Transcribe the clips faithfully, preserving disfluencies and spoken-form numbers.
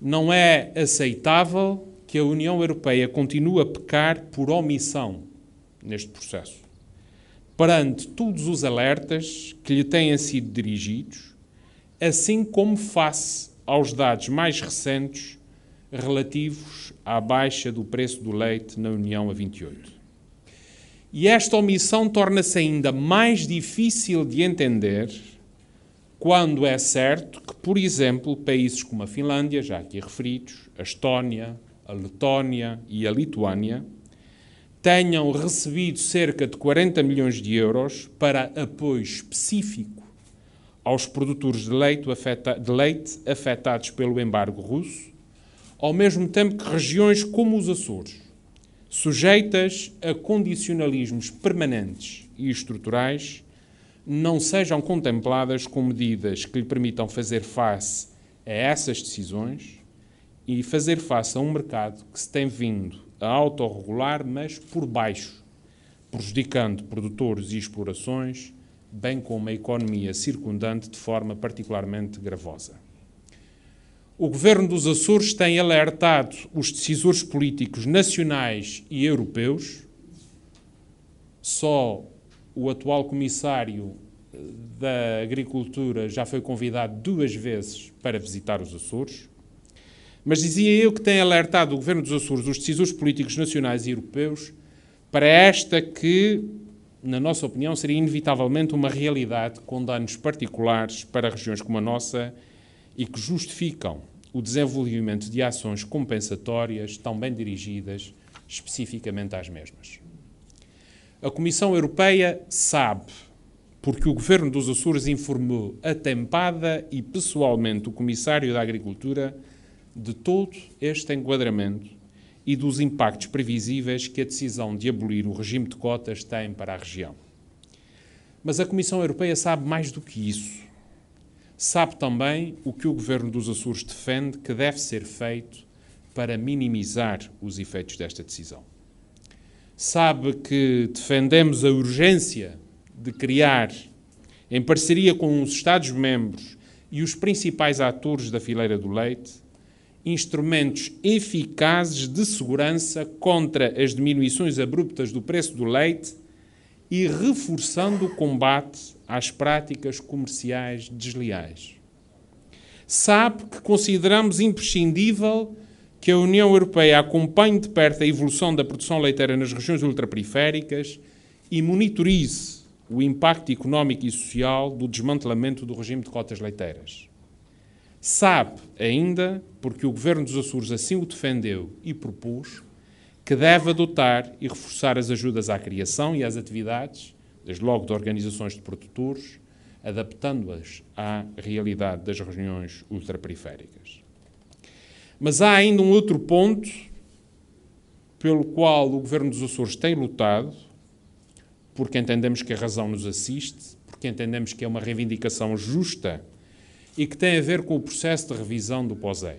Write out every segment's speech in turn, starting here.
Não é aceitável que a União Europeia continue a pecar por omissão neste processo, perante todos os alertas que lhe têm sido dirigidos, assim como face aos dados mais recentes relativos à baixa do preço do leite na União a vinte e oito. E esta omissão torna-se ainda mais difícil de entender quando é certo que, por exemplo, países como a Finlândia, já aqui referidos, a Estónia, a Letónia e a Lituânia, tenham recebido cerca de quarenta milhões de euros para apoio específico aos produtores de leite, afeta- de leite afetados pelo embargo russo, ao mesmo tempo que regiões como os Açores, sujeitas a condicionalismos permanentes e estruturais, não sejam contempladas com medidas que lhe permitam fazer face a essas decisões e fazer face a um mercado que se tem vindo a autorregular, mas por baixo, prejudicando produtores e explorações, bem como a economia circundante de forma particularmente gravosa. O Governo dos Açores tem alertado os decisores políticos nacionais e europeus. Só o atual Comissário da Agricultura já foi convidado duas vezes para visitar os Açores. Mas dizia eu que tem alertado o Governo dos Açores, os decisores políticos nacionais e europeus, para esta que, na nossa opinião, seria inevitavelmente uma realidade com danos particulares para regiões como a nossa e que justificam o desenvolvimento de ações compensatórias tão bem dirigidas especificamente às mesmas. A Comissão Europeia sabe, porque o Governo dos Açores informou atempada e pessoalmente o Comissário da Agricultura de todo este enquadramento e dos impactos previsíveis que a decisão de abolir o regime de cotas tem para a região. Mas a Comissão Europeia sabe mais do que isso. Sabe também o que o Governo dos Açores defende que deve ser feito para minimizar os efeitos desta decisão. Sabe que defendemos a urgência de criar, em parceria com os Estados-membros e os principais atores da fileira do leite, instrumentos eficazes de segurança contra as diminuições abruptas do preço do leite e reforçando o combate às práticas comerciais desleais. Sabe que consideramos imprescindível que a União Europeia acompanhe de perto a evolução da produção leiteira nas regiões ultraperiféricas e monitorize o impacto económico e social do desmantelamento do regime de cotas leiteiras. Sabe ainda, porque o Governo dos Açores assim o defendeu e propôs, que deve adotar e reforçar as ajudas à criação e às atividades, desde logo de organizações de produtores, adaptando-as à realidade das regiões ultraperiféricas. Mas há ainda um outro ponto pelo qual o Governo dos Açores tem lutado, porque entendemos que a razão nos assiste, porque entendemos que é uma reivindicação justa e que tem a ver com o processo de revisão do POSEI.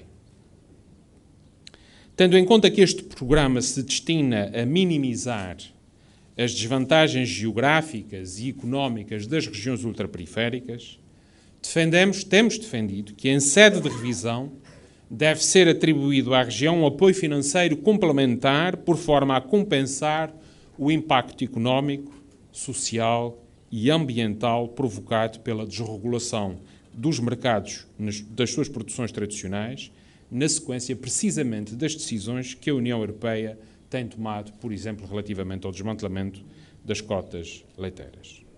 Tendo em conta que este programa se destina a minimizar as desvantagens geográficas e económicas das regiões ultraperiféricas, defendemos, temos defendido que, em sede de revisão, deve ser atribuído à região um apoio financeiro complementar por forma a compensar o impacto económico, social e ambiental provocado pela desregulação dos mercados das suas produções tradicionais, na sequência precisamente das decisões que a União Europeia tem tomado, por exemplo, relativamente ao desmantelamento das cotas leiteiras.